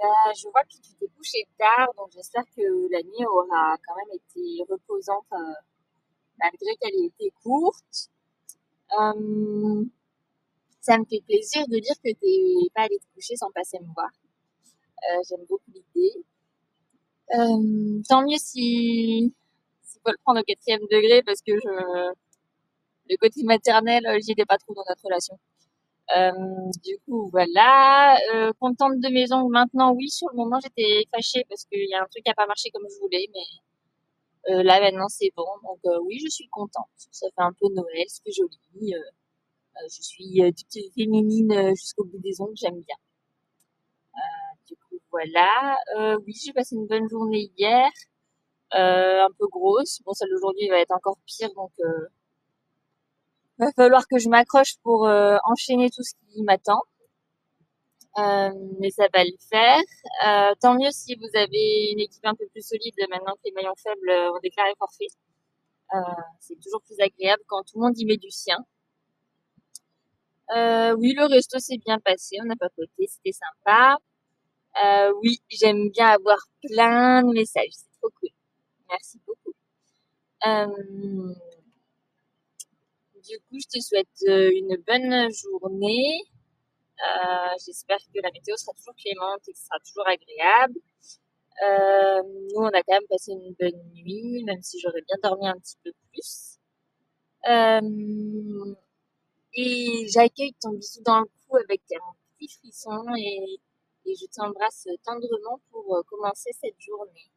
Je vois que tu t'es couché tard, donc j'espère que la nuit aura quand même été reposante, malgré qu'elle ait été courte. Euh, Ça me fait plaisir de dire que t'es pas allé te coucher sans passer me voir. J'aime beaucoup l'idée. Tant mieux si faut le prendre au 4e degré parce que le côté maternel, j'y étais pas trop dans notre relation. Du coup, voilà. Contente de mes ongles maintenant, oui. Sur le moment, j'étais fâchée parce qu'il y a un truc qui a pas marché comme je voulais, mais là maintenant c'est bon. Donc oui, je suis contente. Ça fait un peu Noël, c'est joli. Je suis toute féminine jusqu'au bout des ongles, j'aime bien. Du coup, voilà. Oui, j'ai passé une bonne journée hier, un peu grosse. Bon, celle d'aujourd'hui va être encore pire, donc va falloir que je m'accroche pour enchaîner tout ce qui m'attend. Mais ça va le faire. Tant mieux si vous avez une équipe un peu plus solide maintenant que les maillons faibles ont déclaré forfait. Euh, c'est toujours plus agréable quand tout le monde y met du sien. Oui, le resto s'est bien passé, on a papoté, c'était sympa. Oui, j'aime bien avoir plein de messages, c'est trop cool. Merci beaucoup. Euh, du coup, je te souhaite une bonne journée. J'espère que la météo sera toujours clémente et que ce sera toujours agréable. Nous, on a quand même passé une bonne nuit, même si j'aurais bien dormi un petit peu plus. Euh, et j'accueille ton bisou dans le cou avec un petit frisson et je t'embrasse tendrement pour commencer cette journée.